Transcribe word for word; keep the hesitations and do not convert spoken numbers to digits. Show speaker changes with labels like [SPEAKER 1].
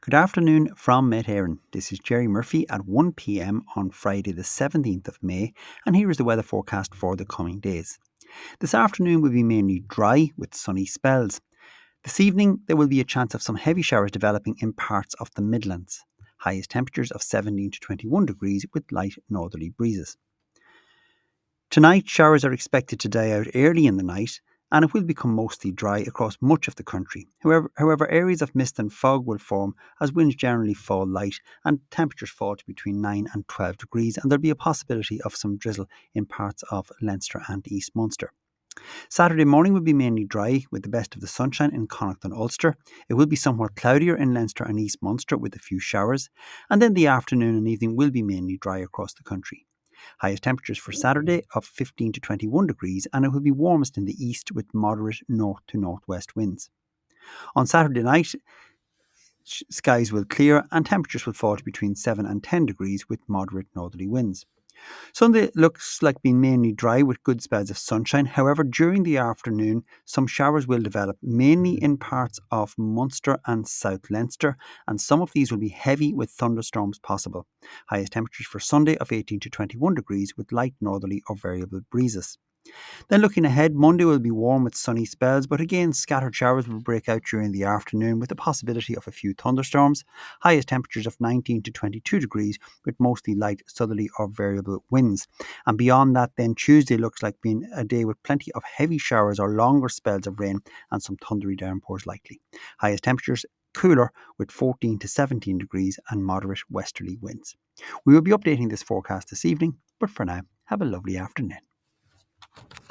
[SPEAKER 1] Good afternoon from Medhaven. This is Jerry Murphy at one p m on Friday the seventeenth of May, and here is the weather forecast for the coming days. This afternoon will be mainly dry with sunny spells. This evening there will be a chance of some heavy showers developing in parts of the Midlands. Highest temperatures of seventeen to twenty-one degrees with light northerly breezes. Tonight showers are expected to die out early in the night, and it will become mostly dry across much of the country. However, however, areas of mist and fog will form as winds generally fall light and temperatures fall to between nine and twelve degrees, and there'll be a possibility of some drizzle in parts of Leinster and East Munster. Saturday morning will be mainly dry with the best of the sunshine in Connacht and Ulster. It will be somewhat cloudier in Leinster and East Munster with a few showers, and then the afternoon and evening will be mainly dry across the country. Highest temperatures for Saturday of fifteen to twenty-one degrees, and it will be warmest in the east with moderate north to northwest winds. On Saturday night, skies will clear and temperatures will fall to between seven and ten degrees with moderate northerly winds. Sunday looks like being mainly dry with good spells of sunshine. However, during the afternoon, some showers will develop, mainly in parts of Munster and South Leinster, and some of these will be heavy with thunderstorms possible. Highest temperatures for Sunday of eighteen to twenty-one degrees with light northerly or variable breezes. Then looking ahead, Monday will be warm with sunny spells, but again scattered showers will break out during the afternoon with the possibility of a few thunderstorms. Highest temperatures of nineteen to twenty-two degrees with mostly light southerly or variable winds. And beyond that, then Tuesday looks like being a day with plenty of heavy showers or longer spells of rain and some thundery downpours likely. Highest temperatures cooler with fourteen to seventeen degrees and moderate westerly winds. We will be updating this forecast this evening, but for now, have a lovely afternoon.